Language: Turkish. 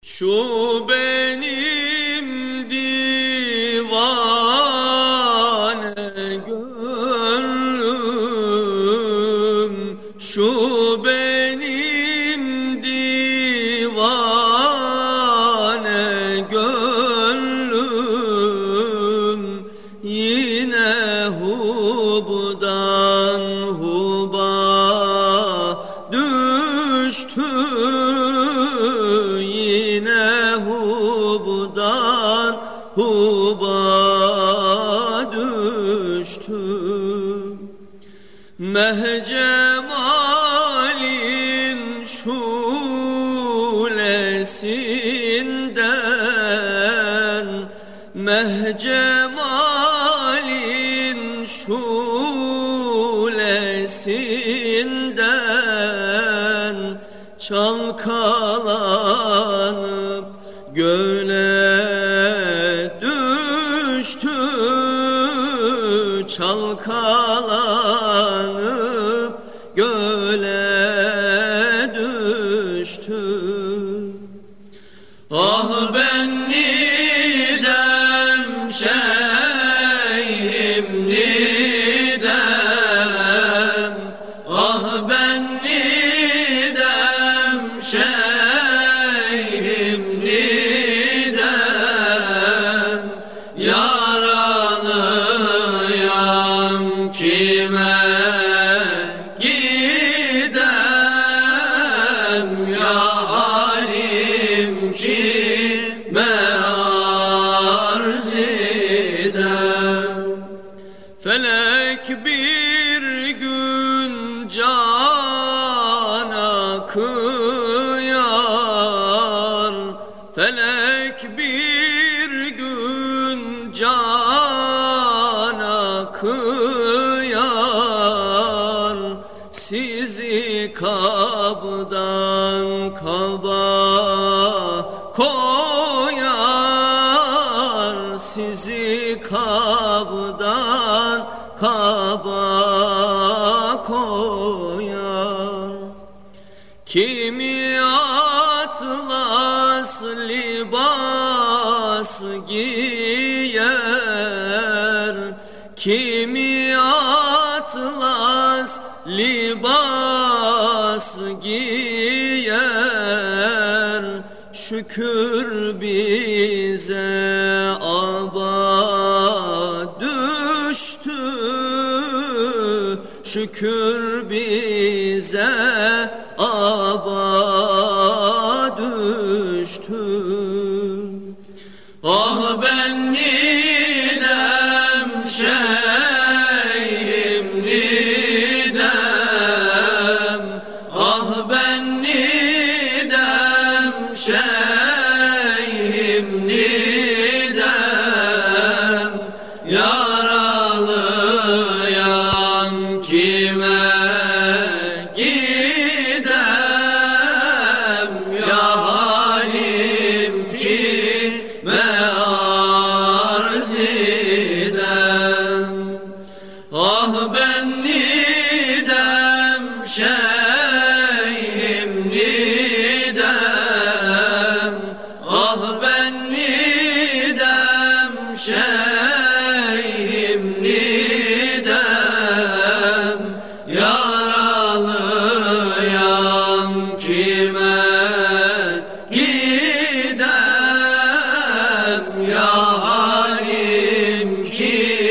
Şu benim divane gönlüm, şu benim divane gönlüm, yine hubdan huba düştü. Yine hubdan huba düştü. Mehcemalin şulesinden, mehcemalin şulesinden çalkalanıp göle düştü. Çalkalanıp göle düştü. Ah ben nidem şeyhim nidem, ah ben nidem şeyhim nidem, yaralıyam kime gidem, ya halim kime arz edem. Felek bir gün cana kıyar, felek bir gün cana kıyar, sizi kabdan kaba koyar, sizi kabdan kaba koyar. Kimi atlas libas giyer, kimi atlas libas giyer, şükür bize aba düştü, şükür bize aba düştü. Ah ben nidem şeyhim nidem, ah ben nidem şeyhim nidem, yaralıyam kime gidem, ya halim kime arz edem. Ah ben nidem şeyhim nidem, ah ben nidem şeyhim nidem, yaralıyam kime gidem, ya halim kime